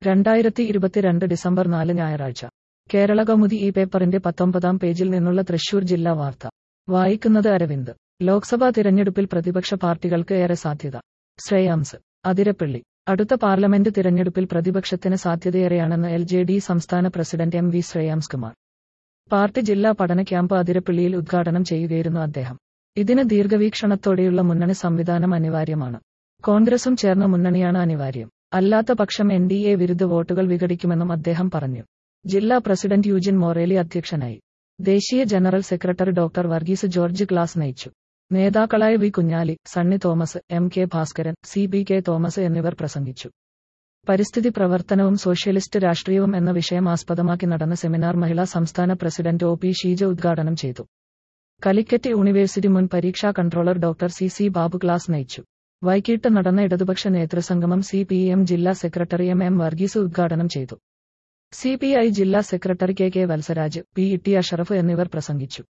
2022 December 4 ഞായറാഴ്ച കേരളകൗമുദി ഈ പേപ്പറിന്റെ 19-ാം പേജിൽ നിന്നുള്ള തൃശൂർ ജില്ലാ വാർത്ത വായിക്കുന്നത് അരവിന്ദ്. ലോക്സഭാ തിരഞ്ഞെടുപ്പിൽ പ്രതിപക്ഷ പാർട്ടികൾക്ക് ഏറെ സാധ്യത. ശ്രേയാംസ് അതിരപ്പള്ളി. അടുത്ത പാർലമെന്റ് തിരഞ്ഞെടുപ്പിൽ പ്രതിപക്ഷത്തിന് സാധ്യതയേറെയാണെന്ന് LJD സംസ്ഥാന president MV Shreyams Kumar. Party ജില്ലാ പഠന ക്യാമ്പ് അതിരപ്പള്ളിയിൽ ഉദ്ഘാടനം ചെയ്യുകയായിരുന്നു അദ്ദേഹം. ഇതിന് ദീർഘവീക്ഷണത്തോടെയുള്ള മുന്നണി സംവിധാനം അനിവാര്യമാണ്. കോൺഗ്രസും ചേർന്ന മുന്നണിയാണ് അനിവാര്യം. അല്ലാത്ത പക്ഷം NDA വിരുദ്ധ വോട്ടുകൾ വിഘടിക്കുമെന്നും അദ്ദേഹം പറഞ്ഞു. ജില്ലാ പ്രസിഡന്റ് യൂജിൻ മൊറേലി അധ്യക്ഷനായി. ദേശീയ general secretary doctor Varghese George class നയിച്ചു. നേതാക്കളായ V Kunhali, Sunny Thomas, MK Bhaskaran, CBK Thomas എന്നിവർ പ്രസംഗിച്ചു. പരിസ്ഥിതി പ്രവർത്തനവും സോഷ്യലിസ്റ്റ് രാഷ്ട്രീയവും എന്ന വിഷയം ആസ്പദമാക്കി നടന്ന സെമിനാർ മഹിളാ സംസ്ഥാന പ്രസിഡന്റ് OP ഷീജ ഉദ്ഘാടനം ചെയ്തു. കാലിക്കറ്റ് യൂണിവേഴ്സിറ്റി മുൻ പരീക്ഷാ controller doctor CC Babu class നയിച്ചു. വൈകിട്ട് നടന്ന ഇടതുപക്ഷ നേതൃസംഗമം CPM ജില്ലാ സെക്രട്ടറി MM വർഗീസ് ഉദ്ഘാടനം ചെയ്തു. CPI ജില്ലാ സെക്രട്ടറി KK വത്സരാജ്, PET അഷറഫ് എന്നിവർ പ്രസംഗിച്ചു.